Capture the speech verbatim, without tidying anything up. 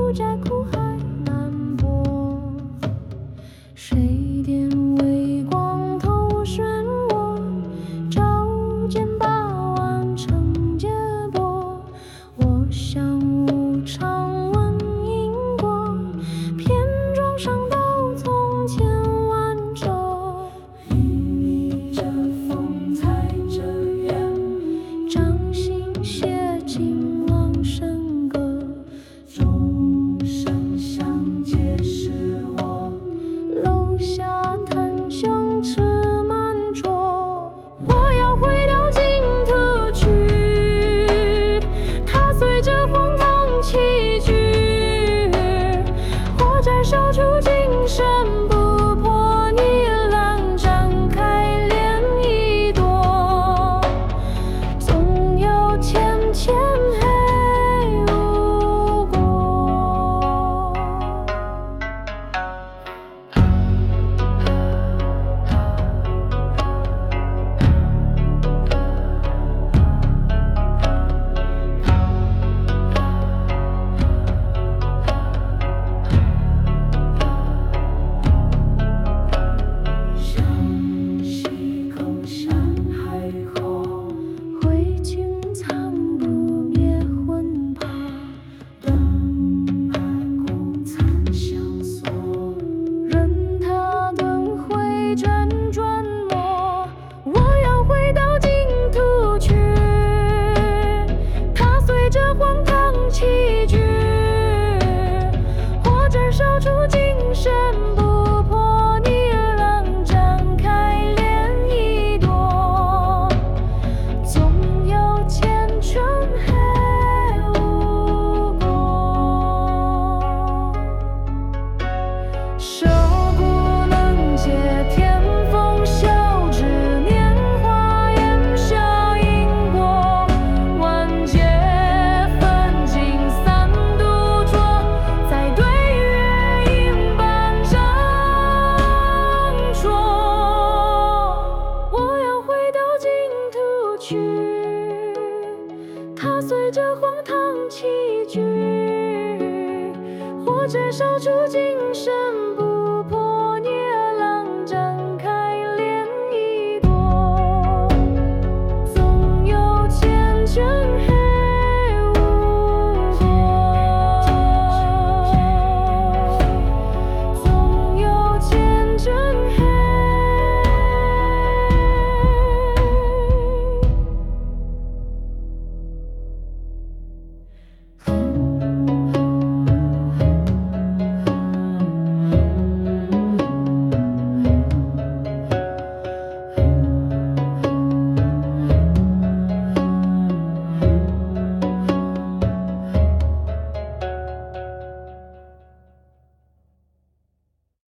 无债苦海难泊。水电微光透漩涡，照见八万成劫波。我向无常问因果，偏撞上刀从千万轴。迎着风，踩着月，掌心写晴朗笙歌。钟声响，皆是我，楼下袒胸吃满桌。我要回到净土去，踏碎这荒唐棋局，火柴烧出精神不破，逆浪展开涟漪朵。总有千千黑无果。向西空山海阔，挥军苍不灭魂魄。灯白骨残相锁，任它轮回辗转磨。我要回到净土去，踏碎这荒唐棋局，火柴烧出精神不破，逆浪展开涟漪朵。总有千春黑无果。手不能解天风袖之年华，烟消因果。万劫分尽三度浊，再对月影般斟酌。我要回到净土去，踏碎这荒唐棋局，火柴烧出精神不